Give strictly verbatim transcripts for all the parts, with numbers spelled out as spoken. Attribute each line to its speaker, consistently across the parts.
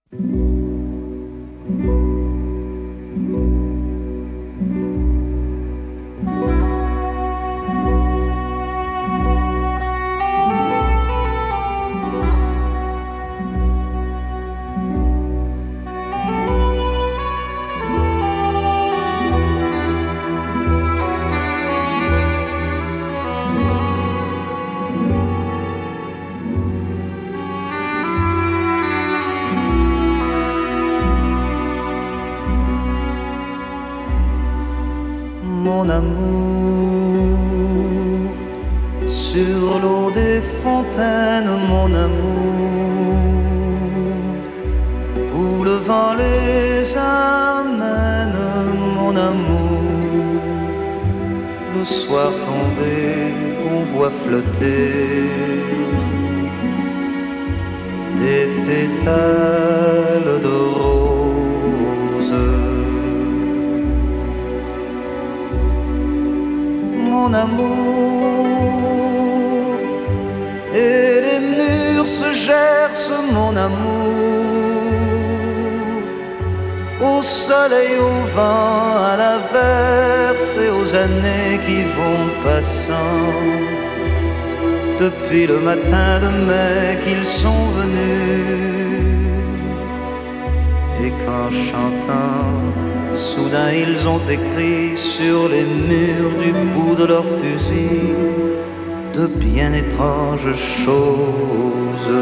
Speaker 1: Mon amour, sur l'eau des fontaines, mon amour, où le vent les amène, mon amour. Le soir tombé, on voit flotter des pétales de rose. Mon amour, et les murs se gercent, mon amour, au soleil, au vent, à l'averse et aux années qui vont passant. Depuis le matin de mai qu'ils sont venus, et qu'en chantant, soudain ils ont écrit sur les murs du bout de leurs fusils de bien étranges choses.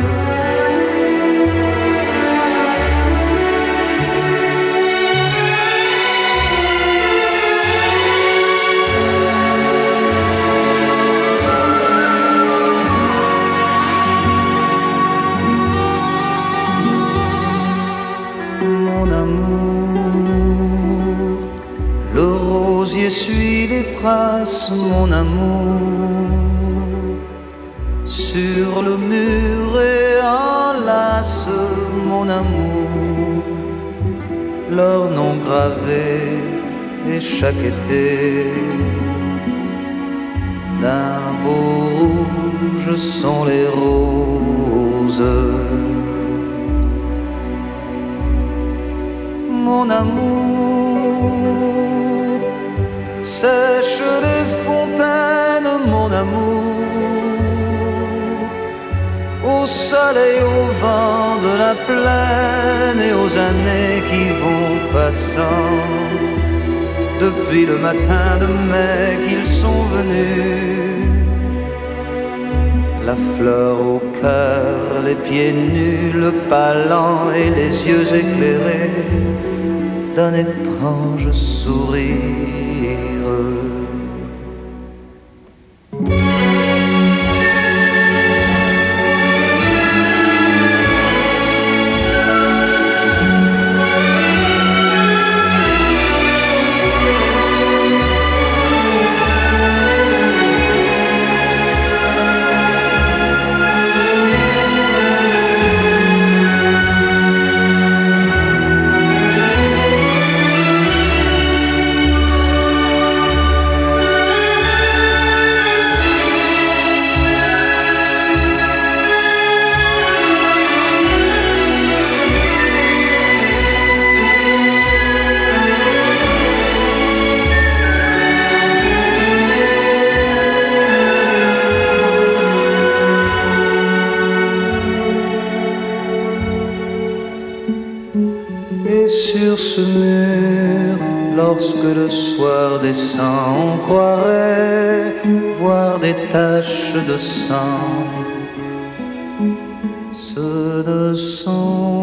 Speaker 1: Mon amour, le rosier suit les traces, mon amour, sur le mur et enlace, mon amour, leur nom gravé et chaque été d'un beau rouge sont les roses. Mon amour, sèche les fontaines, mon amour, au soleil, au vent de la plaine et aux années qui vont passant. Depuis le matin de mai qu'ils sont venus, la fleur au cœur, les pieds nus, le pas lent et les yeux éclairés d'un étrange sourire. Et sur ce mur, lorsque le soir descend, on croirait voir des taches de sang. Ce ne sont